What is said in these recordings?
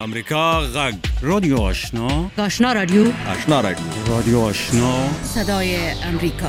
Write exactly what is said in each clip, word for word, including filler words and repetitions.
امریکا غږ رادیو آشنا آشنا رادیو آشنا رادیو رادیو آشنا صدای امریکا.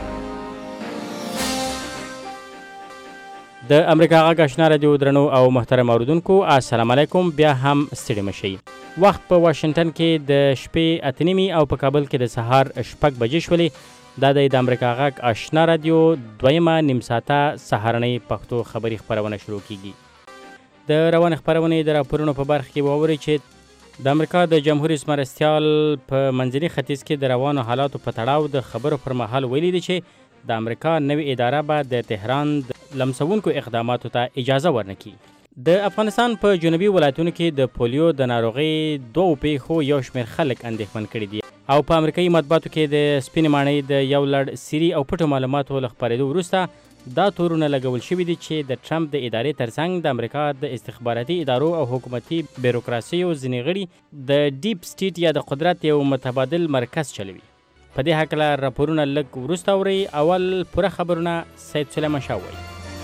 د امریکا غږ آشنا رادیو درنو او محترم اوریدونکو السلام علیکم. بیا هم ستړي مشئ. وخت په واشنگټن کې د شپې اته نیمې او په کابل کې د سهار شپږ بجې شولې. دا د امریکا غږ آشنا رادیو دویمه نیم ساعته سهارنۍ پښتو خبري خپرونه شروع کیږي. د روان خبرونې د راپورونو په برخه کې واورئ چې د امریکا د جمهور رئیس مرستیال په منځني ختیځ کې د روانو حالاتو په تړاو د خبرو پر مهال ویلي دي چې د امریکا نوې اداره به د تهران د لمسونکو اقداماتو ته اجازه ورنکړي. د افغانستان په جنوبي ولایتونو کې د پولیو د ناروغۍ دوو پیښو یو شمېر خلک اندېښمن کړي دي او په امریکایي مطبوعاتو کې د سپینې ماڼۍ د یو لړ سیري او پټو معلوماتو له خپرېدو وروسته دا تورونه لګول شوي دي چې د ټرمپ د ادارې ترڅنګ د امریکا د استخباراتي ادارو او حکومتي بیروکراسیو ځینې غړي د ډیپ سټیټ یا د قدرت یو متبادل مرکز چلوي. په دې هکله راپورونه لږ وروسته اورئ. اول پوره خبرونه سید سلیمان شاه وایي.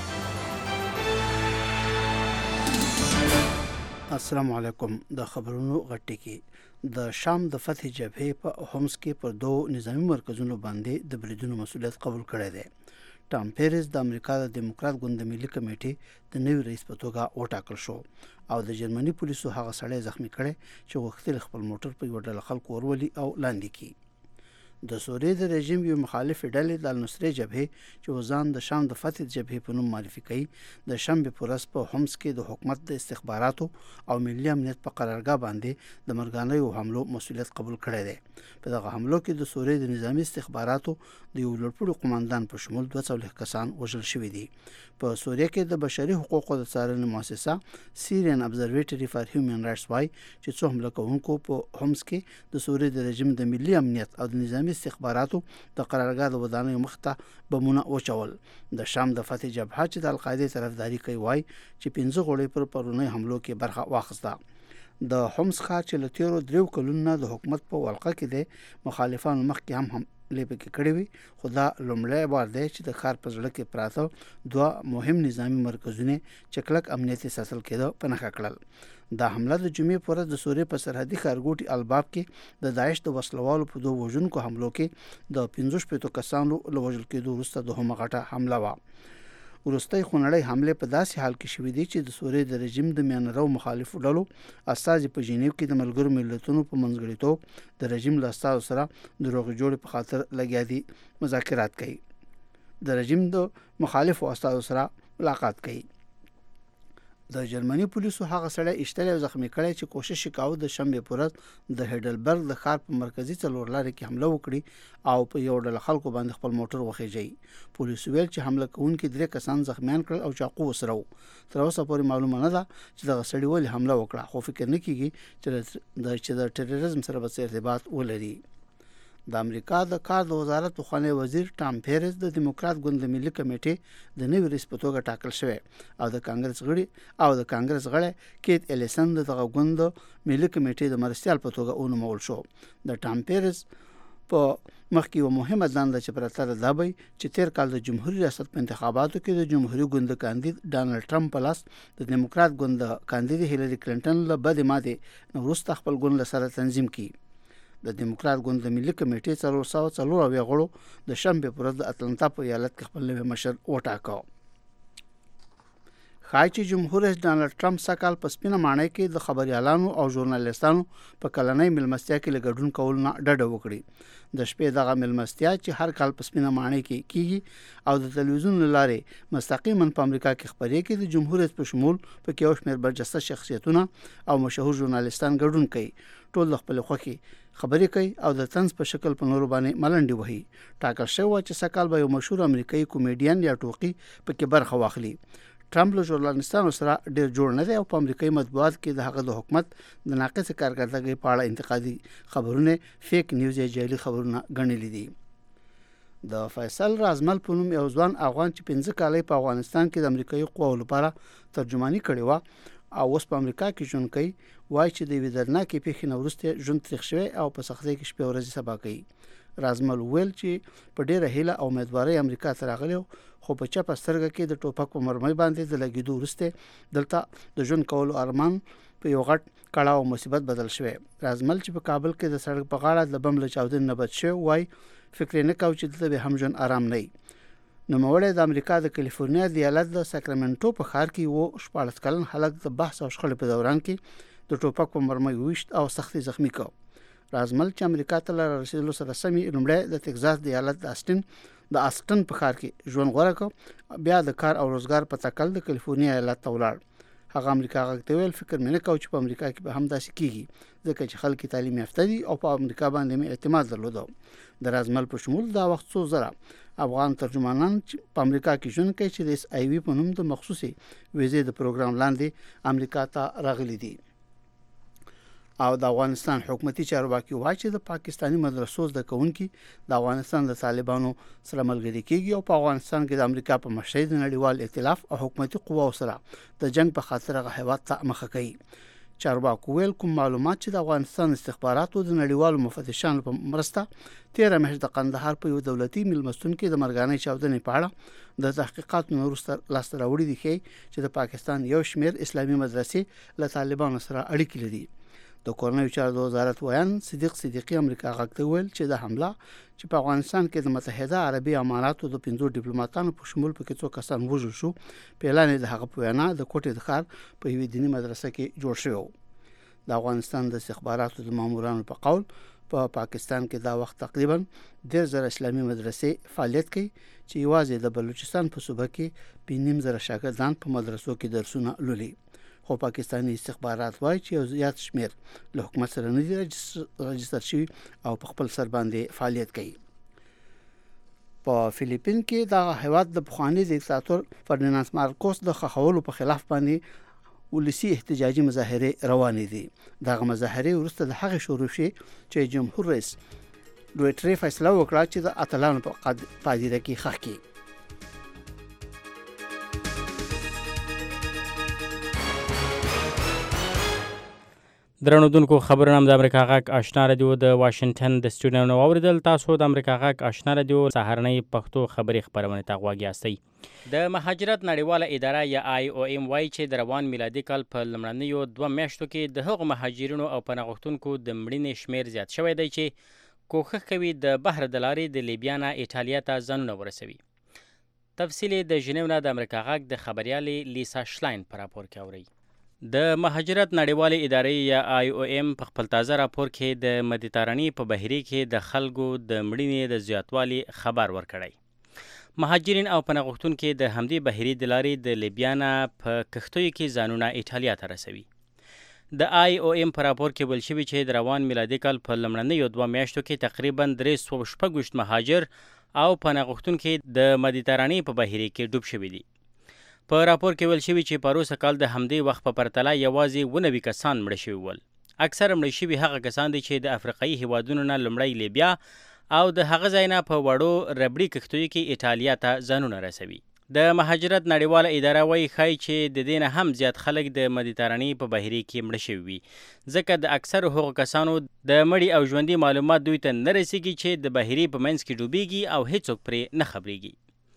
السلام علیکم. د خبرونو غټي کې د شام د فتح جبهې په هومس کې پر دوه نظامی مرکزونو باندې د بریدونو مسؤلیت قبول کړی دی. ټام پیرز د امریکا د دیموکرات ګوند د ملي کمیټې د نوي رئیس په توګه وټاکل شو او د جرمني پولیسو هغه سړی زخمی کړی چې غوښتل خپل موټر په یوه ډله خلکو ورولي او لاندې کړي. د سوریې د رژیم یو مخالف ډلې د النصرې جبهې چې ځان د شام د فتح جبهې په نوم معرفي کوي د شنبې په ورځ په هومس کې د حکومت د استخباراتو او ملي امنیت په قرارګاه باندې د مرګانیو حملو مسؤلیت قبول کړی دی. په دغه حملو کې د سوریې د نظامی استخباراتو د یو لوړپوړي قوماندان په شمول دوه څلوېښت کسان وژل شوي دي. په سوریه کې د بشري حقوقو د څارنې مؤسسه سیریان ابزرویټري فار هیومن رایټس وایي چې څو حمله کوونکو په هومس کې د سوریې د رژیم د ملي امنیت او د نظامی استخباراتو د قرارګاه د ودانیو مخ ته بمونه وچول. د شام د فتح جبهه چې د القاعده طرفداري کوي وایي چې پنځه غړي پر پرونی حملو کې برخه واخیسته. د هومس ښار چې له تیرو دریو کلونو د حکومت په ولقه کې دی مخالفانو مخکې هم هم لیبه کې کړی وي، خو دا لومړی وار دی چې د ښار په زړه کې پراته دوه مهم نظامی مرکزونه چې کلک امنیتي ساتل کېده په نښه کړل. دا حمله د جمعې په ورځ د سوریې په سرحدي ښارګوټي الباب کې د داعش د وسلوالو په دوه وژونکو حملو کې د پنځه شپېتو کسانو له وژل کېدو وروسته دوهمه غټه حمله وه. وروستۍ خونړۍ حملې په داسې حال کې شوې دي چې د سوریې د رژیم د میانرو مخالفو ډلو استازي په ژینیو کې د ملګرو ملتونو په منځګړیتوب د رژیم له استازو سره د روغې جوړې په خاطر لګیا دي مذاکرات کوي. د رژیم د مخالفو استازو سره ملاقات کوي. د جرمني پولیسو هغه سړی ایستلی او زخمی کړی چې کوشش یې کاوه د شنبې په ورځ د هیډلبرګ د ښار په مرکزي څلورلارې کې حمله وکړي او په یو ډله خلکو باندې خپل موټر وخیژي. پولیسو ویل چې حمله کوونکي درې کسان زخمیان کړل او چاقو وسره وو. تر اوسه پورې معلومه نه ده چې دغه سړي ولې حمله وکړه، خو فکر نه کیږي چې د ټیرریزم سره به ارتباط ولري. د امریکا د کار د وزارت پخوانی وزیر ټام پیرز د دیموکرات ګوند د ملي کمیټې د نوي رئیس په توګه ټاکل شوی او د کانګرس غړي او د کانګرس غړی کیت الیسن د دغه ګوند د ملي کمیټې د مرستیال په توګه ونومول شو. د ټام پیرز په مخکې یوه مهمه دنده چې پرته ده دا به چې تیر کال د جمهوري ریاست په انتخاباتو کې د جمهوري ګوند کاندید ډانلډ ټرمپ په لاس د دیموکرات ګوند کاندید هیلري کلینټن له بدې ماتې نه وروسته خپل ګوند له سره تنظیم کړي. د دیموکرات ګوند د ملي کمیټې څلور سوه څلور اویا غړو د شنبې په ورځ د اتلانتا په ایالت کې خپل نوی مشر وټاکه. ښایي چې جمهور رئیس ډانلډ ټرمپ سږ کال په سپینه ماڼۍ کې د خبریالانو او ژورنالیستانو په کلنۍ میلمستیا کې له ګډون کولو نه ډډه وکړي. د شپې دغه میلمستیا چې هر کال په سپینه ماڼۍ کې کیږي او د تلویزیون له لارې مستقیما په امریکا کې خپرېږي، د جمهور رئیس په شمول پکې یو شمېر برجسته شخصیتونه او مشهور ژورنالیستان ګډون کوي. ټول د خپلې خوښې خبرې کوي او د طنز په شکل په نورو باندې ملنډې وهي. ټاکل شوی چې سږ کال به یو مشهور امریکایي کومیډین یا ټوقي پکې برخه واخلي. ټرمپ له ژورنالیستانو سره ډېر جوړ نه دی او په امریکایي مطبوعات کې د هغه د حکومت د ناقصې کارکردګۍ په اړه انتقادي خبرونه فیک نیوز یا جعلي خبرونه ګڼلي دي. د فیصل رازمل په نوم یو ځوان افغان چې پنځه کاله په افغانستان کې د امریکایي قواو لپاره ترجماني کړې وه او اوس په امریکا کې ژوند کوي، وایي چې د یوې دردناکې پیښې نه وروسته ژوند تریخ شوی او په سختۍ کې شپې ورځې سبا کوي. رازمل ویل چې په ډیره هیله او امیدواري امریکا ته راغلی خو په چپه سترګه کې د ټوپک په مرمۍ باندې د لګیدو وروسته دلته د ژوند کولو ارمان په یو غټ کړه او مصیبت بدل شوی. رازمل چې په کابل کې د سړک په غاړه د بم له چاودنې نه بچ شوی وای فکر نه کاوه چې دلته به هم ژوند آرام نه وي. نوموړی د امریکا د کالیفورنیا د ایالت د ساکرامنټو په ښار کې و شپاړس کلن هلک د بحث او شخړې په دوران کې د ټوپک په مرمۍ وویشت او سختي زخمی کړ. رازمل چې امریکا ته له رسیدلو سره سمي لومړی د تگزاس د ایالت د آسټن د آسټن په ښار کې ژوند غوړه کړ. بیا د کار او روزګار په تکل د کالیفورنیا ایالت ته ولاړ. هغه امریکا غږ ویل فکر مې نه کاوه چې په امریکا کې به هم داسې کیږي ځکه چې خلک تعلیم یافته دي او په امریکا باندې مې اعتماد درلود. د رازمل په شمول دا وخت څو زره افغان ترجمانان په امریکا کې ژوند کوي چې د اس آی وی په نوم د مخصوصي ویزې د پروګرام لاندې امریکا ته راغلي دي. او د افغانستان حکومتي چارواکي وایي چې د پاکستانی مدرسو زده کوونکي د افغانستان د طالبانو سره ملګري کیږي او په افغانستان کې د امریکا په مشرۍ د نړیوال ائتلاف او حکومتي قواو سره د جنگ په خاطر هغه هیواد ته مخه کوي. چارواکو ویل کوم معلومات چې د افغانستان استخباراتو د نړیوالو مفتشانو په مرسته تیره میاشت د قندهار په یو دولتي میلمستون کې د مرګانۍ چاودنې په اړه د تحقیقاتو نه وروسته لاسته راوړي دي چې د پاکستان یو شمېر اسلامي مدرسې له طالبانو سره اړیکې لري. د کورنیو چارو د وزارت ویان صدیق صدیقی امریکا غږ ته ویل چې د حمله چې په افغانستان کې د متحده عربي اماراتو د پنځو ډیپلوماټانو په شمول پکې څو کسان وژل شو په اعلان د هغه په وینا د کوټې د ښار په یوې دیني مدرسه کې جوړ شوی. د افغانستان د استخباراتو د مامورانو په قول په پا پاکستان کې دا وخت تقریبا ډېر زره اسلامي مدرسې فعالیت کوي چې یوازې د بلوچستان په صوبه کې په نیم زره شاګردان په مدرسو کې درسونه لولي. خو پاکستاني استخبارات وایي چې یو زیات شمیر له حکومت سره نه دي رجستر شوي او په خپل سر باندې فعالیت کوي. په فلیپین کې د هیواد د پخوانی دیکتاتور فرډیناند مارکوس د خښولو په خلاف باندې ولسی احتجاجي مظاهره روانې دي. دغه مظاهره وروسته د هغه شروع شي چې جمهور رئیس دویټری فیصله وکړه چې د اتلانو په پادیره کې ښخ کړي. درنودونکو خبرونه د امریکا غږ آشنا رادیو د واشنگټن د سټوډیو نو اوریدل. تاسو د امریکا غږ آشنا رادیو سهارنۍ پښتو خبري خبرونه ته غوږ یاستئ. د مهاجرت نړیواله اداره یا آی او ایم وایي چې د روان میلادي کال په لومړنیو دوه میاشتو کې د هغو مهاجرینو او پناه غوښتونکو د مړینې شمیر زیات شوی دی چې کوښښ کوي د بحر د لارې د لیبیا نه ایټالیا ته ځانونه ورسوي. تفصیل د ژنیو نه د امریکا غږ د خبریالې لیسا شلاین په راپور کې اورئ. د مهاجرت نړیوالې ادارې یا آی او ایم په خپل تازه راپور کې د مدیترانې په بحیرې کې د خلکو د مړینې د زیاتوالي خبر ورکړی. مهاجرین او پناه غوښتونکي د همدې بحیرې د لارې د لیبیا نه په کښتیو کې ځانونه ایټالیا ته رسوي. د آی او ایم په راپور کې ویل شوي چې د روان میلادي کال په لومړنیو دوه میاشتو کې تقریبا درې سوه شپږ ویشت مهاجر او پناه غوښتونکي د مدیترانې په بحیرې کې ډوب شوي دي. په راپور کې ویل شوي چې پروسه کال د همدې وخت په پرتله یوازې اووه نوي کسان مړه شوي ول. اکثره مړه شوي هغه کسان دي چې د افریقایي هیوادونو نه لومړی لیبیا او د هغه ځای نه په وړو ربړي کښتیو کې ایټالیا ته ځانونه رسوي. د مهاجرت نړیواله اداره وایي ښایي چې د دې نه هم زیات خلک د مدیترانې په بحیرې کې مړه شوي وي ځکه د اکثرو هغو کسانو د مړي او ژوندي معلومات دوی ته نه رسیږي چې د بحیرې په منځ کې ډوبیږي او هیڅوک پرې نه خبریږي.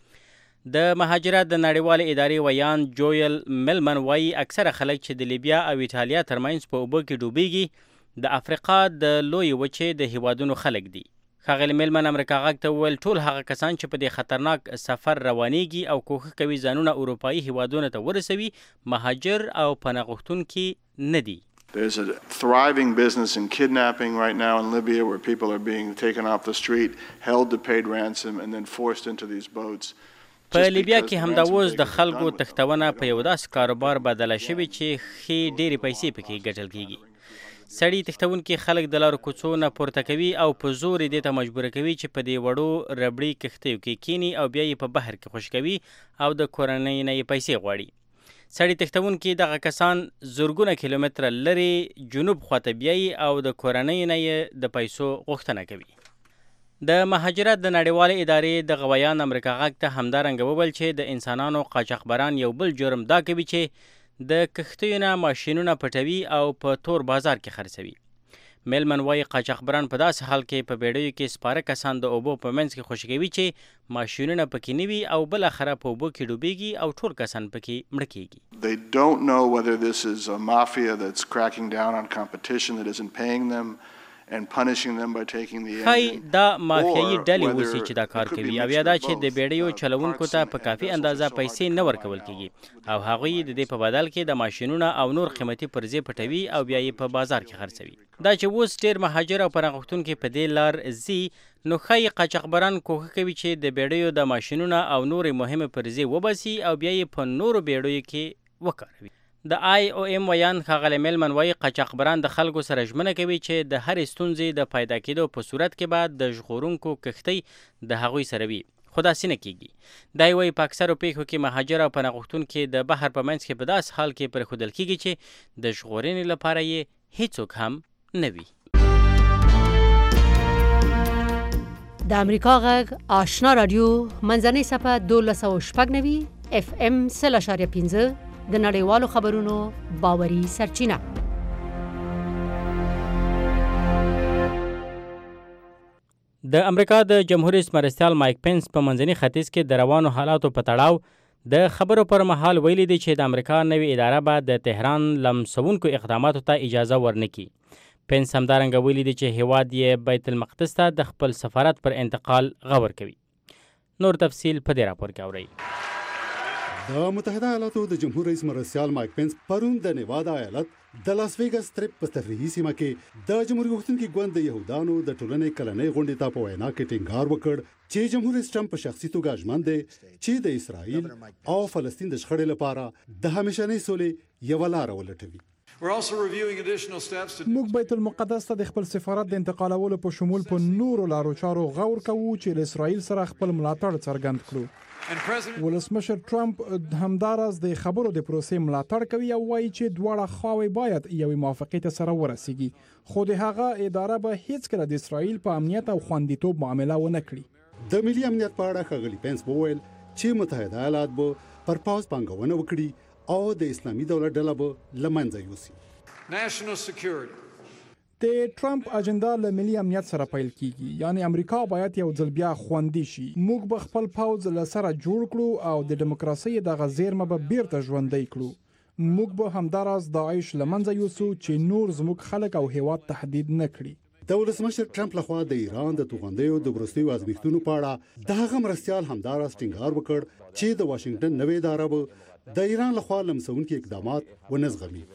د مهاجرت د نړیوالې ادارې ویان جویل ملمن وایي اکثره خلک چې د لیبیا او ایټالیا ترمنځ په اوبو کې ډوبیږي د افریقا د لویې وچې د هیوادونو خلک دي. ښاغلي ملمن امریکا غږ ته وویل ټول هغه کسان چې په دې خطرناک سفر روانیږي او کوښښ کوي ځانونه اروپایي هیوادونو ته ورسوي مهاجر او پناه غوښتونکي نه دي. There's a thriving business in kidnapping right now in Libya where people are being taken off the street, held to paid ransom and then forced into these boats. په لیبیا کې همدا اوس د خلکو تښتونه په یو داسې کاروبار بدله شوي چې ښې ډېرې پیسې پکې ګټل کېږي. سړي تښتونکي خلک د لارو کوڅو نه پورته کوي او په زور یې دې ته مجبوره کوي چې په دې وړو ربړي کښتیو کې کیني او بیا یې په بحر کې خوش کوي او د کورنۍ نه یې پیسې غواړي. سړي تښتونکي دغه کسان زرګونه کیلومتره لرې جنوب خواته بیایي او د کورنۍ نه یې د پیسو غوښتنه کوي. د مهاجرت د نړیوالې ادارې د غویان امریکا غږ ته همدارنګه وویل چې د انسانانو قاچاقبران یو بل جرم دا کوي چې د کښتیو نه ماشینونه پټوي او په تور بازار کې خرڅوي. میلمن وایي قاچاقبران په داسې حال کې په بیړیو کې سپاره کسان د اوبو په منځ کې خوشي کوي چې ماشینونه پکې نه وي او بالاخره په اوبو کې ډوبېږي او ټول کسان پکې مړه کېږي. They don't know whether this is a mafia that's cracking down on competition that isn't paying them and punishing them by taking the ښایي engine. دا مافیایي ډلې اوسي چې دا کار کوي او یا دا چې د بیړیو چلوونکو ته په کافي اندازه پیسې نه ورکول کېږي او هغوی د دې په بدل کې د ماشینونه او نور قیمتي پرزې پټوي او بیا یې په بازار کې خرڅوي. دا چې اوس ډېر مهاجر او پناه غوښتونکي په دې لار ځي نو ښایي قاچاقبران کوښښ کوي چې د بیړیو د ماشینونه او نورې مهمې پرزې وباسي او بیا یې په نورو بیړیو کې وکاروي. د آی او ایم ویان ښاغلی میلمن وایي قاچاقبران د خلکو سره ژمنه کوي چې د هرې ستونزې د پیدا کېدو په صورت کې به د ژغورونکو کښتۍ د هغوی سره وي خو داسې نه کېږي. دا یې وایي په اکثرو پیښو کې مهاجر او پناه غوښتونکي د بحر په منځ کې په داسې حال کې پرېښودل کېږي چې د ژغورنې لپاره یې هیڅوک هم نه وي. د امریکا غږ آشنا رادیو منځنۍ صفحه دولس سوه شپږ نوي اف ام سل اشاریه پنځه د نړیوالو خبرونو باوري سرچینه. د امریکا د جمهور رئیس مرستیال مایک پینس په منځني ختیځ کې د روانو حالاتو په تړاو د خبرو پر مهال ویلي دی چې د امریکا نوې اداره به د تهران لمسونکو اقداماتو ته اجازه ورنکړي. پینس همدارنګه ویلي دی چې هیواد یې بیت المقدس ته د خپل سفارت پر انتقال غور کوي. نور تفصیل په دې راپور کې اورئ. د متحده ایالاتو د جمهور رئیس مرستیال مایک پینس پرون د نیوادا ایالت د لاس ویګاس سټریپ په تفریحي سیمه کې د جمهوریت غوښتونکي ګوند د یهودانو د ټولنې کلنۍ غونډې ته په وینا کې ټینګار وکړ چې جمهور رئیس ټرمپ په شخصي توګه ژمن دی چې د اسرائیل او فلسطین د شخړې لپاره د همیشنۍ سولې یوه لاره ولټوي. موږ بیت المقدس ته د خپل سفارت د انتقالولو په شمول په نورو لارو چارو غور کوو چې له اسرائیل سره خپل ملاتړ څرګند کړو. ولسمشر ټرمپ همداراز د خبرو د پروسې ملاتړ کوي او وایي چې دواړه خواوې باید یوې موافقې ته سره ورسیږي خو د هغه اداره به هیڅکله د اسرائیل په امنیت او خوندیتوب معامله ونه کړي. د ملي امنیت په اړه ښاغلي پینس وویل چې متحده ایالات به پر پاوز پانګونه وکړي او د اسلامي دولت ډله به له منځه یوسي. د ټرمپ اجنډا له ملي امنیت سره پیل کیږي، یعنی امریکا باید یو ځل بیا خوندي شي. موږ به خپل پوځ له سره جوړ کړو او د دیموکراسي د زیرمه به بیرته ژوندۍ کړو. موږ به همداراز داعش له منځه یوسو چې نور زموږ خلک او هیواد تهدید نه کړي. د ولسمشر ټرمپ لخوا د ایران د توغندیو د وروستیو ازمیښتونو په اړه د هغه مرستیال همداراز ټینګار وکړ چې د واشنگټن نوې اداره به د ایران لخوا لمسونکي اقدامات ونه زغمي.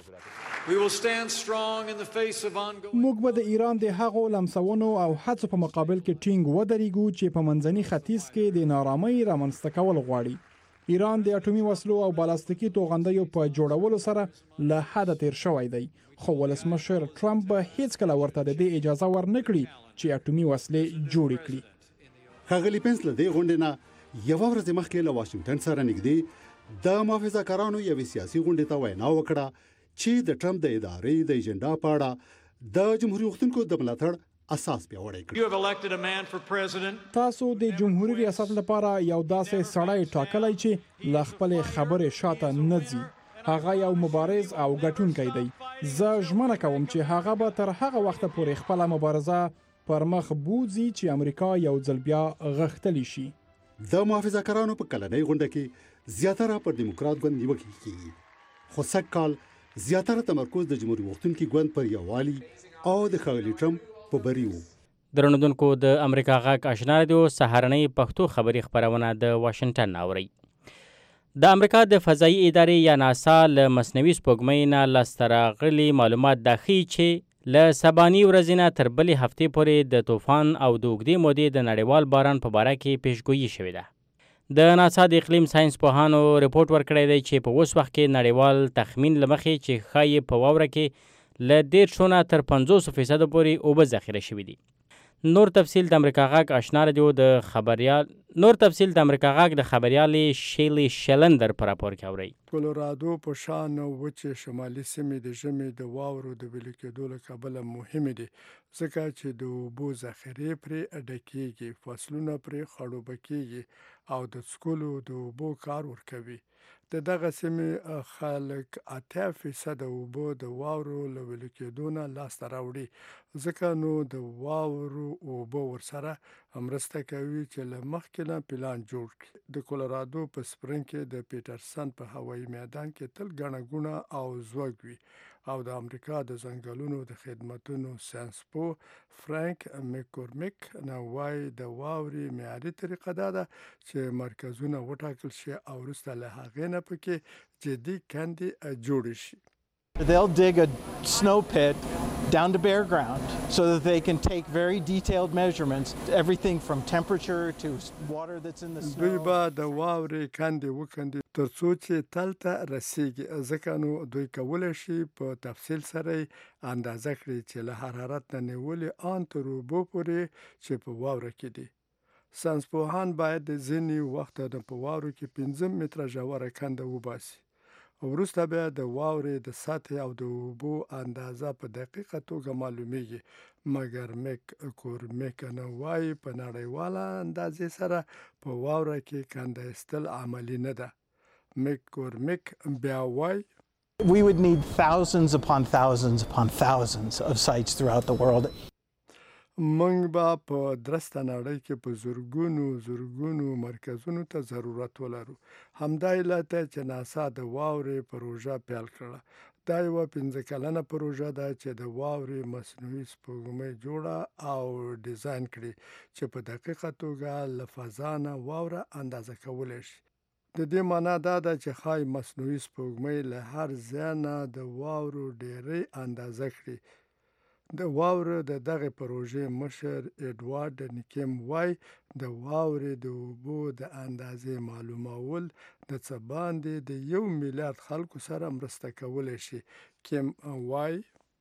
موږ به د ایران د هغو لمسونو او هڅو په مقابل کې ټینګ ودرېږو چې په منځني ختیځ کې د نارامۍ رامنځته کول غواړي. ایران د اټومي وسلو او بالستیکي توغندیو په جوړولو سره له حده تیر شوی دی، خو ولسمشر ټرمپ به هیڅکله ورته د دې اجازه ورنکړي چې اټومي وسلې جوړې کړي. ښاغلي پینس له دې غونډې نه یوه ورځ مخکې له واشنگټن سره نږدې د محافظه‌کارانو یوې سیاسي غونډې ته وینا وکړه چې د ټرمپ د ادارې د ایجنډا په اړه د جمهوریت غوښتونکو د ملاتړ اساس پیاوړی کړ. تاسو د جمهوریت ریاست لپاره یو داسې سړی ټاکلی چې له خپلې خبرې شاته نه ځي. هغه یو مبارز او ګټونکی دی. زه ژمنه کوم چې هغه به تر هغه وخته پورې خپله مبارزه پر مخ بوځي چې امریکا یو ځل بیا غښتلی شي. د محافظه‌کارانو په کلنۍ غونډه کې زیاتره پر دیموکرات ګوند نیوکې کیږي، خو سږ کال زیاتره تمرکز د جمهوریت غوښتونکي ګوند پر یووالي او د ښاغلي ټرمپ په بری و. درنودونکو د امریکا غږ آشنا رادیو سهارنۍ پښتو خبري خبرونه د واشنگټن اورئ. د امریکا د فضایي ادارې یا ناسا له مصنوعي سپوږمۍ نه لاسته راغلي معلومات دا ښیي چې له سباني ورځې نه تر بلې هفتې پورې د طوفان او د اوږدې مودې د نړیوال باران په باره کې پیشګویي شوې ده. د ناسا د اقلیم ساینس پوهانو رپورټ ورکړی دی چې په اوس وخت کې نړیوال تخمین له مخې چې ښایي په واوره کې له دېرشو نه تر پنځوسو فیصدو پورې اوبه ذخیره شوي دي. نور تفصیل د امریکا غږ آشنا رادیو د خبریال نور تفصیل د امریکا غږ د خبریالې شیلی شلندر په راپور کې اورئ. کولورادو په شان وچې شمالي سیمې د ژمي د واورو د ویلي کېدو له کبله مهمې دي ځکه چې د اوبو ذخیرې پرې ډکېږي، فصلونه پرې خړوبه کېږي او د څښلو د اوبو کار ورکوي. د دغه سیمې خلک اتیا فیصده اوبه د واورو له ویلې کېدو نه لاسته راوړي ځکه نو د واورو اوبه ورسره مرسته کوي چې له مخکې نه پلان جوړ کړي. د کولرادو په سپرینګ کې د پیټرسن په هوایي میدان کې تل ګڼه ګوڼه او زوږ وي او د امریکا د ځنګلونو د خدمتونو ساینسپو فرانک مکورمیک نه وایي د واورې معیاري طریقه دا ده چې مرکزونه وټاکل شي او وروسته له هغې نه پکې جدي کندې جوړې شي. They'll dig a snow pit down to bare ground so that they can take very detailed measurements, everything from temperature to water that's in the snow. دوی به د واورې کندې وکندي تر څو چې تل ته رسیږي ځکه نو دوی کولی شي په تفصیل سره اندازه کړي چې له حرارت نه نیولې ان تر اوبو پورې چې په واوره کې دي. ساینسپوهان باید د ځینې وخت د په واورو کې پنځه متره ژوره کنده وباسي. وروسته بیا د واورې د سطح او د اوبو اندازه په دقیقه توګه معلومیږي مګر میک کورمیک نه وایي په نړیواله اندازې سره په واوره کې کنده ایستل عملي نه ده. میک کورمیک بیا وایي We would need thousands upon thousands upon thousands of sites throughout the world. موږ به په درسته نړۍ کې په زرګونو زرګونو مرکزونو ته ضرورت ولرو. همدا علت دی چې ناسا د واورې پروژه پیل کړه. دا یوه پنځه کلنه پروژه ده چې د واورې مصنوعي سپوږمۍ جوړه او ډیزاین کړي چې په دقیقه توګه له فضا نه واوره اندازه کولی شي. د دې معنا دا ده چې ښایي مصنوعي سپوږمۍ له هر ځای نه د واورو ډیرۍ اندازه کړي. د واوره د دغه پروژې مشر ایډوارډ نیکیم وای د واورې د اوبو د اندازې معلومول د څه باندې د یو میلیارد خلکو سره مرسته کولی شي. کیم وای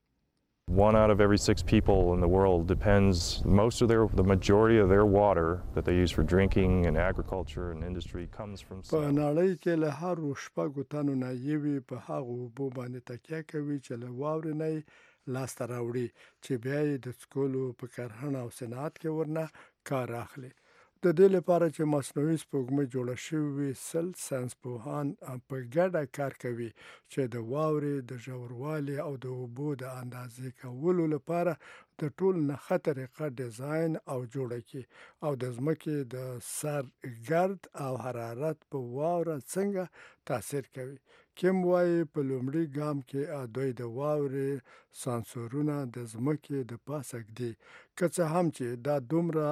One out of every six people in the world depends, most of their, the majority of their water that they use for drinking and agriculture and industry comes from په نړۍ کې له هر شپږو تنو نه یوې په هغو اوبو باندې تکیه کوي چې له واورې نه لاسته راوړي چې بیا یې د څښلو په کرهڼه او صنعت کې ورنه کار اخلي. د دې لپاره چې مصنوعي سپوږمۍ جوړه شوې وي سل ساینسپوهان په ګډه کار کوي چې د واورې د ژوروالي او د اوبو د اندازې کولو لپاره د ټول نښه طریقه ډیزاین او جوړه کړي او د ځمکې د سر ګرد او حرارت په واوره څنګه تاثیر کوي. کیم وایي په لومړي ګام کې دوی د واورې سانسورونه د ځمکې د پاسه ږدي که څه هم چې دا دومره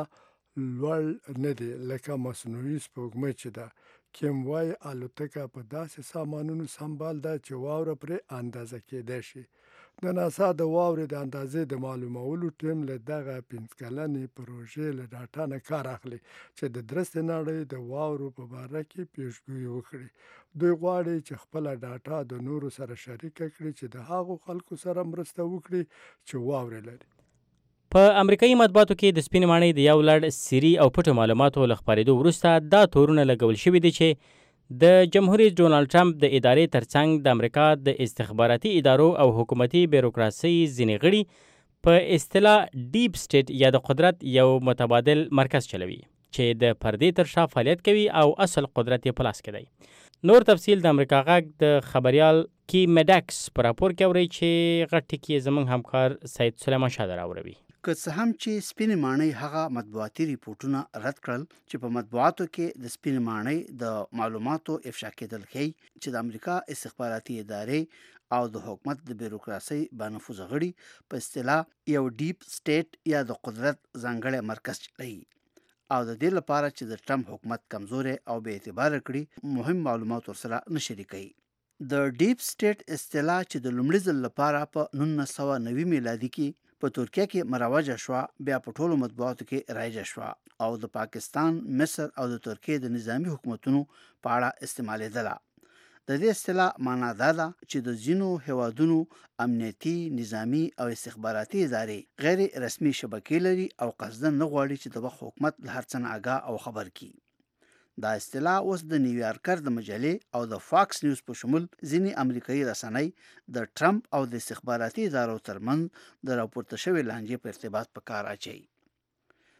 لوړ نه دی لکه مصنوعي سپوږمۍ چې ده. کیم وایي الوتکه په داسې سامانونو سمبال ده چې واوره پرې اندازه کېدای شي. د ناسا د واورې د اندازې د معلومولو ټیم له دغه پنځه کلنې پروژې له ډاټا نه کار اخلي چې د درستې نړۍ د واورو په باره کې پیشګویي وکړي. دوی غواړي چې خپله ډاټا د نورو سره شریکه کړي چې د هغو خلکو سره مرسته وکړي چې واورې لري. په امریکایي مطبوعاتو کې د سپینې ماڼۍ د یو لړ سري او پټو معلوماتو له خپرېدو وروسته دا تورونه لګول شوي دي چې د جمهور رئیس ډونالډ ټرمپ د ادارې ترڅنګ د امریکا د استخباراتي ادارو او حکومتي بیروکراسۍ ځینې غړي په اصطلاح ډیپ سټیټ یا د قدرت یو متبادل مرکز چلوي چې د پردې تر شا فعالیت کوي او اصل قدرت یې په لاس کې دی. نور تفصیل د امریکا غږ د خبریال کی میډکس په راپور کې اورئ چې غټ ټکی یې زموږ همکار سید سلیمان شاه راوړوي. که څه هم چې سپینې ماڼۍ هغه مطبوعاتي ریپورټونه رد کړل چې په مطبوعاتو کې د سپینې ماڼۍ د معلوماتو افشا کېدل ښیي چې د امریکا استخباراتي ادارې او د حکومت د بیروکراسۍ بانفوذه غړي په اصطلاح یو ډیپ سټیټ یا د قدرت ځانګړی مرکز چلوي او د دې لپاره چې د ټرمپ حکومت کمزوري او بې اعتباره کړي مهم معلومات ورسره نه شریکوي. د ډیپ سټیټ اصطلاح چې د لومړي ځل لپاره په نولس سوه نوي میلادي کې په ترکیه کې مروجه شوه بیا په ټولو مطبوعاتو کې رایجه شوه او د پاکستان، مصر او د ترکیې د نظامی حکومتونو په اړه استعمالیدله. د دې اصطلاح معنا دا ده چې د ځینو هیوادونو امنیتي، نظامی او استخباراتي ادارې غیر رسمي شبکې لري او قصداً نه غواړي چې د وخت حکومت له هر څه نه آګاه او خبر کړي. دا اصطلاح اوس د نیویارکر د مجلې او د فاکس نیوز په شمول ځینې امریکایي رسنۍ د ټرمپ او د استخباراتي ادارو ترمنځ د راپورته شوې لانجې په ارتباط په کار اچوي.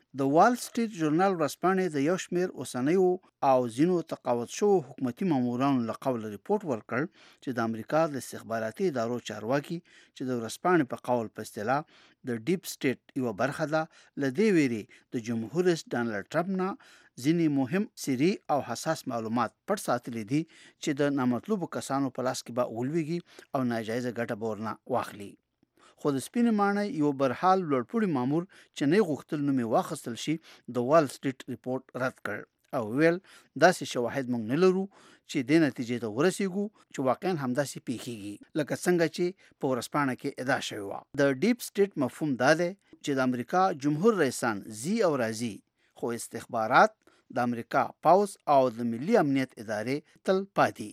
د وال سټریټ ژورنال ورځپاڼې د یو شمېر اوسنیو او ځینو تقاعد شوو حکومتي مامورانو له قوله ریپورټ ورکړ چې د امریکا د استخباراتي ادارو چارواکي چې د ورځپاڼې په قول په اصطلاح د ډیپ سټیټ یوه برخه ده له دې ویرې د جمهور رئیس ډانلډ ټرمپ نه ځینې مهم سري او حساس معلومات پټ ساتلي دي چې د نامطلوبو کسانو په لاس کې به ولویږي او ناجایزه ګټه به ورنه واخلي. خو د سپینې ماڼۍ یو برحال لوړپوړي مامور چې نه غوښتل نوم یې واخیستل شي د وال سټریټ ریپورټ رد کړ او ویل داسې شواهد موږ نه لرو چې دې نتیجې ته ورسیږو چې واقعا همداسې پیښیږي لکه څنګه چې په ورځپاڼه کې ادعا شوې وه. د ډیپ سټیټ مفهوم دا دی چې د امریکا جمهور رئیسان زی او راځي خو استخبارات د امریکا پاوز او د ملي امنیت ادارې تل پاتې.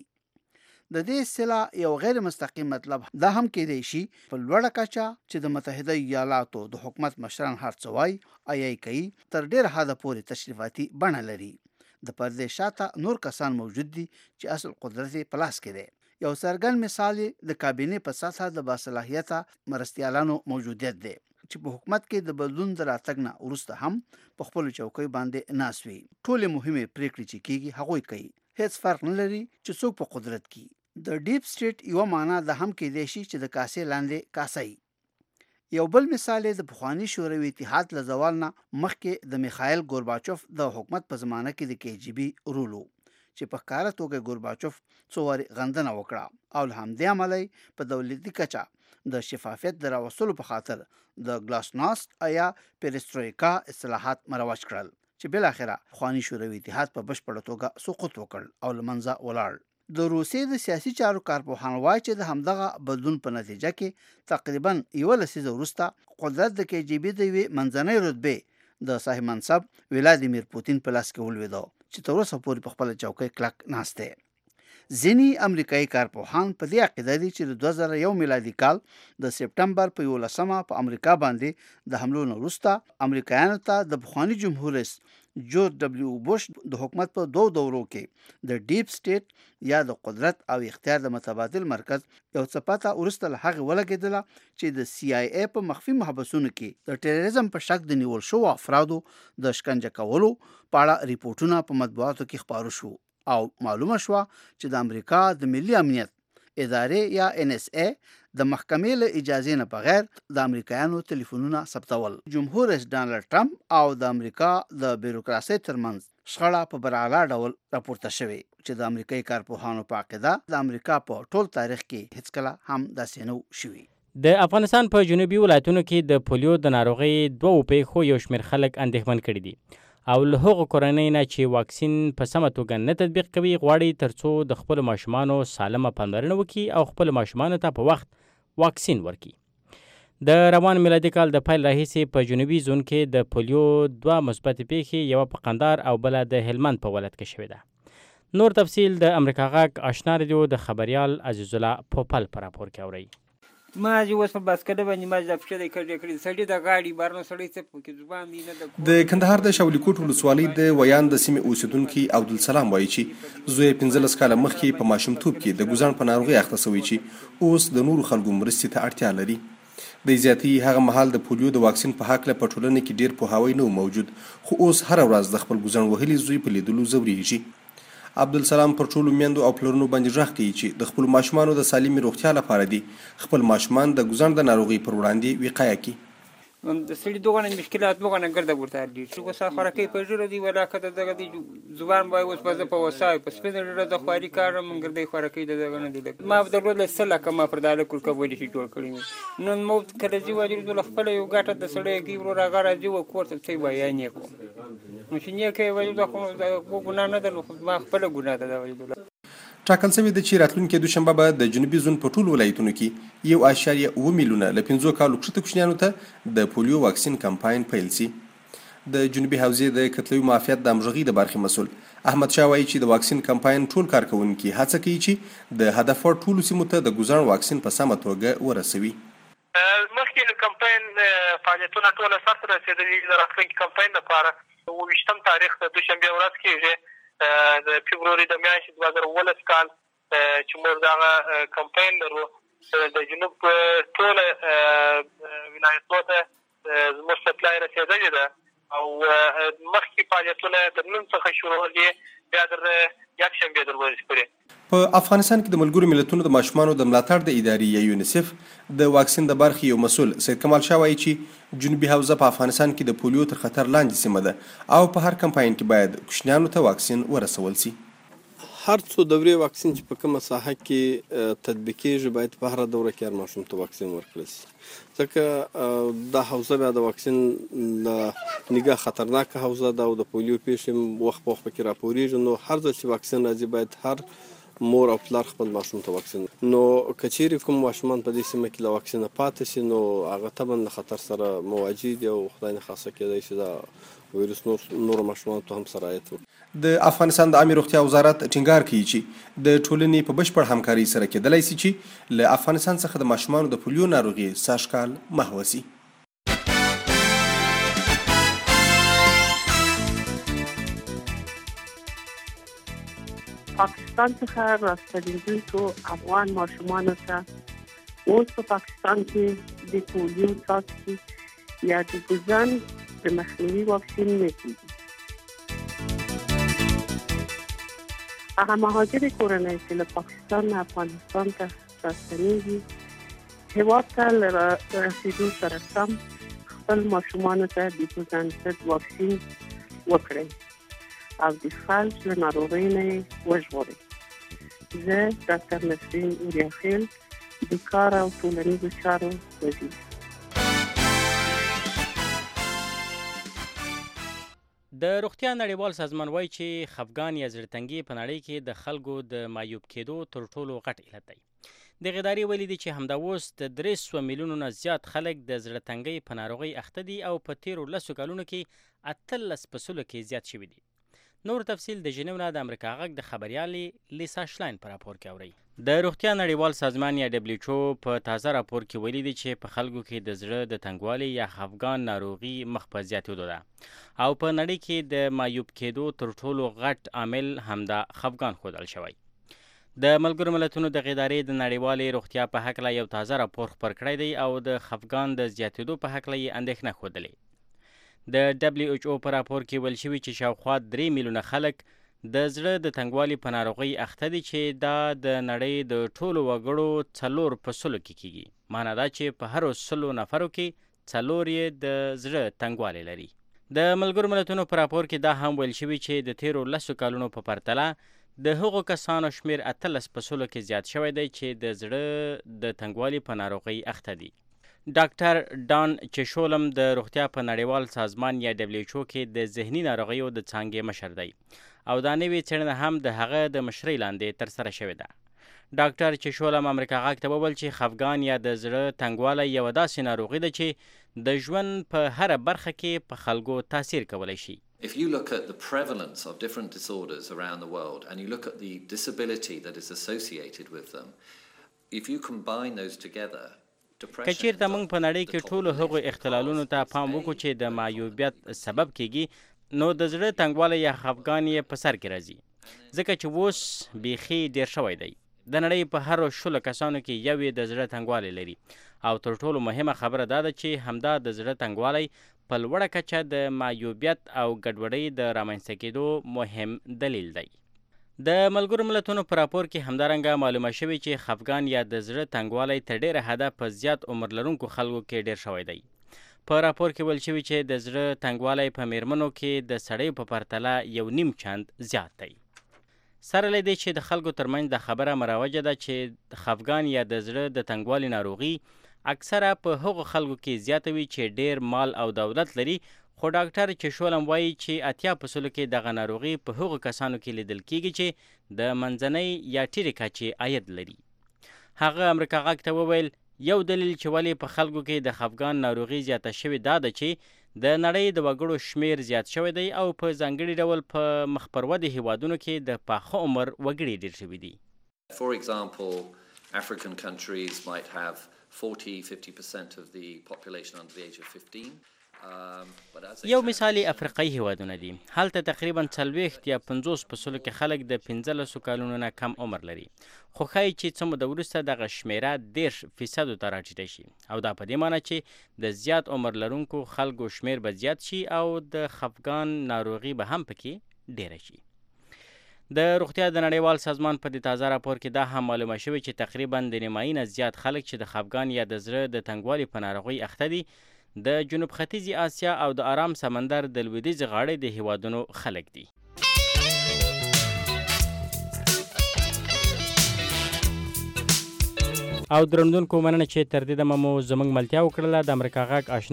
د دې اصطلاح یو غیر مستقیم مطلب دا هم کېدای شي په لوړه کچه چې د متحده ایالاتو د حکومت مشران هر څه وایي آیا یې کوي تر ډېر حده پورې تشریفاتي بڼه لري. د پردې شاته نور کسان موجود دي چې اصل قدرت په لاس کې دی. یو څرګند مثال د کابینې په سطحه د باصلاحیته مرستیالانو موجودیت دی چې په حکومت کې د بدلون د راتګ نه وروسته هم په خپلو چوکیو باندې ناست وي. ټولې مهمې پریکړې چې کېږي هغوی کوي، هیڅ فرق نه لري چې څوک په قدرت کې. د ډیپ سټیټ یو معنا د هم کېدای شي چې د کاسې لاندې کاسای. یو بل مثال د پخواني شوروي اتحاد له زوال نه مخکې د میخایل ګورباچوف د حکومت په زمانه کې د کې جی بي رولو چې په ښکاره توګه ګورباچوف څو وارې غندنه وکړه او له همدې امله په دولتي کچه د شفافیت د راوستلو په خاطر د ګلاسناست یا پیرسترویکا اصلاحات مروج کړل چې بالاخره پخواني شوروي اتحاد په بشپړه توګه سقوط وکړ او له منځه ولاړ. د روسیې د سیاسي چارو کارپوهان وایي چې د همدغه بدلون په نتیجه کې تقریبا یوه لسیزه وروسته قدرت د کې جی بي د یوې منځنۍ رتبې د صاحب منصب ولادیمیر پوتین په لاس کې ولوېده چې تر اوسه پورې په خپله چوکۍ کلک ناست دی. ځینې امریکایي کارپوهان په دې عقیده دي چې د دوه زره یو میلادي کال د سپټمبر په یولسمه په امریکا باندې د حملو نه وروسته امریکایانو ته د پخواني جمهور رئیس جورج ډبلیو بوش د حکومت په دوه دورو کې د ډیپ سټیټ یا د قدرت او اختیار د متبادل مرکز یو څه پته وروسته له هغې ولګېدله چې د سی آی ای په مخفي محبسونو کې د ټیرریزم په شک د نیول شوو افرادو د شکنجه کولو په اړه ریپورټونه په مطبوعاتو کې خپاره شو او معلومه شوه چې د امریکا د ملي امنیت ادارې یا ان اس ای د محکمې له اجازې نه بغیر د امریکایانو ټلیفونونه ثبتول. جمهور رئیس ډانلډ ټرمپ او د امریکا د بیروکراسۍ ترمنځ شخړه په براعلا ډول راپورته شوې چې د امریکایي کارپوهانو په عقیده د امریکا په ټول تاریخ کې هیڅکله هم داسې نه و شوي. د افغانستان په جنوبي ولایتونو کې د پولیو د ناروغۍ دوو پیښو یو شمېر خلک اندېښمن کړي دي او له هغو کورنۍ نه چې واکسین په سمه توګه نه تطبیق کوي غواړي تر څو د خپلو ماشومانو سالمه پاملرنه وکړي او خپلو ماشومانو ته په وخت واکسین ورکړي. د روان میلادي کال د پیل راهیسې په جنوبي زون کې د پولیو دوه مثبتې پیښې یوه په قندار او بله د هلمند په ولایت کې شوې ده. نور تفصیل د امریکا غږ آشنا رادیو د خبریال عزیز الله پوپل په راپور کې اورئ. ما چې اوس په باسکټ باندې ما د پښې د کړې کړې سړي د غاړي بارنه سړی څه پکې ځوان دی نه. د کندهار د شاولی کوټ ولسوالۍ د ویان د سیمې اوسیدونکي عبدالسلام وایي چې زوی پنځلس کاله مخکې په ماشومتوب کې د ګوزڼ په ناروغۍ اخته شوی چې اوس د نورو خلکو مرستې ته اړتیا لري. د زیاتې هغه مهال د پولیو د واکسین په هکله په ټولنه کې ډیر پوهاوی نه موجود خو اوس هر ورځ د خپل ګوزڼ وهلي زوی په لیدلو ځورېږي. عبدالسلام پر ټولو میندو او پلرونو باندې غږ کوي چې د خپل ماشومانو د سالمې روغتیا لپاره دي خپل ماشومان د ګوزڼ د ناروغۍ پر وړاندې وقایه کړي. د سړي دغه مشکلات دغه ګرده ورته دي چې اوس خوراکي په جوړه دی ولا کده دغه دی زبان وای اوس په په وسای په سپینه ډېر د خواري کارم ګرده خوراکي دغه نه دی. ما د ورځې سله کما پر داله کول کوي چې جوړ کړی نن مو کله چې وایي د خپل یو غاټه د سړی کی ورو راغره دی و کوړه څه وایي نه کو نو چې نه کوي وایي دا کوم ګنا نه ده ما خپل ګنا ده وایي. ټاکل شوې ده چې راتلونکي دوشنبه به د جنوبي زون په ټولو ولایتونو کې یو اعشاریه اوه میلیونه له پنځو کالو کښته کوچنیانو ته د پولیو واکسین کمپاین پیل شي. د جنوبي حوزې د کتلوي معافیت د همغږۍ د برخې مسؤل احمد شاه وایي چې د واکسین کمپاین ټول کارکوونکي هڅه کوي چې د هدف وړ ټولو سیمو ته د ګوزڼ واکسین په سمه توګه ورسوي. مخکې د کمپاین فعالیتونه ټوله سرته رسېدلي د راتلونکي کمپاین لپاره اووه ویشتم تاریخ د دوشنبې ورځ کېږي د فبروري د میاشتې دوه زره اوولس کال چې موږ دغه کمپاین لرو د جنوب ټوله ولایتونو ته زموږ سپلای رسېدلې ده او او مخکې فعالیتونه د نن څخه شروع دي بیا در یکشنبې در ورځې پورې. په افغانستان کې د ملګرو ملتونو د ماشومانو د ملاتړ د ادارې یا یونیسف د واکسین د برخې یو مسؤل سید کمال شاه وایي چې جنوبي حوزه په افغانستان کې د پولیو تر خطر لاندې سیمه ده او په هر کمپاین کې باید کوچنیانو ته واکسین ورسول شي. هر څو دورې واکسین چې په کومه ساحه کې تطبیقېږي باید په هره دوره کې هر ماشوم ته واکسین ورکړل شي، ځکه دا حوزه بیا د واکسین له نګاه خطرناکه حوزه ده او د پولیو پیښې وخت په وخت پکې راپورېږي. نو هر ځل چې واکسین راځي باید هر مور او پلار خپل ماشوم ته واکسین. نو که چیرې کوم ماشومان په دې سیمه کې له واکسینه پاتې شي نو هغه طبعا له خطر سره مواجه دي او خدای نخواسته کېدای شي دا ویروس نور نور ماشومانو ته هم سرایت وکړي. د افغانستان د عامه روغتیا وزارت ټینګار کوي چې د ټولنې په بشپړ همکاري سره کېدلی شي چې له افغانستان څخه د ماشومانو د پولیو ناروغي سږکال محوه شي. پاکستان څخه راستنېدونکو افغان ماشومانو ته اوس په پاکستان کې د پولیو څاڅکي یا د ګوزن د مخنیوي واکسین نه کېږي. هغه مهاجر کورنۍ چې له پاکستان نه افغانستان ته راستنېږي هېواد ته له رسېدو سره سم خپل ماشومانو ته د ګوزن ضد واکسین وکړئ او د فلج له ناروغۍ نه یې وژغورئ. زه ډاکټر نسرین اوریاخیل د کار او ټولنیزو چارو وزیر. د روغتیا نړیوال سازمان وایي چې خفګان یا زړهتنګي په نړۍ کې د خلکو د معیوب کېدو تر ټولو غټ علت دی. دغې ادارې ویلي دي چې همدا اوس د درې سوه میلیونو نه زیات خلک د زړهتنګۍ په ناروغۍ اخته دي او په تیرو لسو کلونو کې اتلس په سلو کې زیات شوي دي. نور تفصیل د ژنیو نه د امریکا غږ د خبریالې لیسا شلاین په راپور کې اورئ. د روغتیا نړیوال سازمان یا ډبلیو ایچ او په تازه راپور کې ویلي دي چې په خلکو کې د زړه د تنګوالي یا خفګان ناروغي مخ په زیاتېدو ده او په نړۍ کې د معیوب کېدو تر ټولو غټ عامل همدا خفګان ښودل شوی. د ملګرو ملتونو دغې ادارې د نړیوالې روغتیا په هکله یو تازه راپور خپور کړی دی او د خفګان د زیاتېدو په هکله یې اندېښنه ښودلې. د ډبلیو ایچ او په راپور کې ویل شوي چې شاوخوا درې میلیونه خلک د زړه د تنګوالي په ناروغۍ اخته دي چې دا د نړۍ د ټولو وګړو څلور په سلو کې کیږي. معنا دا چې په هرو سلو نفرو کې څلور یې د زړه تنګوالی لري. د ملګرو ملتونو په راپور کې دا هم ویل شوي چې د تیرو لسو کلونو په پرتله د هغو کسانو شمیر اتلس په سلو کې زیات شوی دی چې د زړه د تنګوالي په ناروغۍ اخته دي. ډاکټر ډان چشولم د روغتیا په نړیوال سازمان یا ډبلیو ایچ او کې د ذهني ناروغیو د څانګې مشر دی او دا نوې څېړنه هم د هغه د مشرۍ لاندې ترسره شوې ده. ډاکټر چشولم امریکا غږ ته وویل چې خفګان یا د زړه تنګوالی یوه داسې ناروغي ده چې د ژوند په هره برخه کې په خلکو تاثیر کولی شي. If you look at the prevalence of different disorders around the world and you look at the disability that is associated with them, if you combine those together, که چیرته موږ په نړۍ کې ټولو هغو اختلالونو ته پام وکړو چې د معیوبیت سبب کیږي نو د زړه تنګوالی یا خفګان یې په سر کې راځي، ځکه چې اوس بیخي ډیر شوی دی. د نړۍ په هرو شلو کسانو کې یو یې د زړه تنګوالی لري او تر ټولو مهمه خبره دا ده چې همدا د زړه تنګوالی په لوړه کچه د معیوبیت او ګډوډۍ د رامنځته کېدو مهم دلیل دی. د ملګرو ملتونو په راپور کې همدارنګه معلومه شوې چې خفګان یا د زړه تنګوالی تر ډیره حده په زیات عمر لرونکو خلکو کې ډیر شوی دی. په راپور کې ویل شوي چې د زړه تنګوالی په میرمنو کې د سړیو په پرتله یو نیم چند زیات دی. سره له دې چې د خلکو ترمنځ د خبره مروجه ده چې خفګان یا د زړه د تنګوالي ناروغي اکثره په هغو خلکو کې زیاته وي چې ډیر مال او دولت لري، خو ډاکټر چشولم وایي چې اتیا په سلو کې دغه ناروغي په هغو کسانو کې لیدل کیږي چې د منځنۍ یا ټیټې کچې عاید لري. هغه امریکا غږ ته وویل یو دلیل چې ولې په خلکو کې د خفګان ناروغي زیاته شوې دا ده چې د نړۍ د وګړو شمیر زیات شوی دی او په ځانګړي ډول په مخ پر ودې هیوادونو کې د پاخه عمر وګړي ډیر شوي دي. For example, African countries might have forty to fifty percent of the population under the age of fifteen. یو مثال یې افریقایي هیوادونه دي. هلته تقریبا څلوېښت یا پنځوس په سلو کې خلک د پنځلسو کلونو نه کم عمر لري. خو ښایي چې څه موده وروسته دغه شمیره دېرش فیصدو ته راټیټه شي او دا په دې معنی چې د زیات عمر لرونکو خلکو شمیر به زیات شي او د خفګان ناروغي به هم پکې ډیره شي. د روغتیا د نړیوال سازمان په دې تازه راپور کې دا هم معلومه شوې چې تقریبا د نیمایي نه زیات خلک چې د خفګان یا د زړه د تنګوالي په ناروغۍ اخته دي د جنوب ختیځي آسیا او د آرام سمندر د لویدیځې غاړې د هیوادونو خلک دي. او درنوونکو مننه چې تر دې دمه مو زموږ ملتیا وکړله. د امریکا غږ آشنا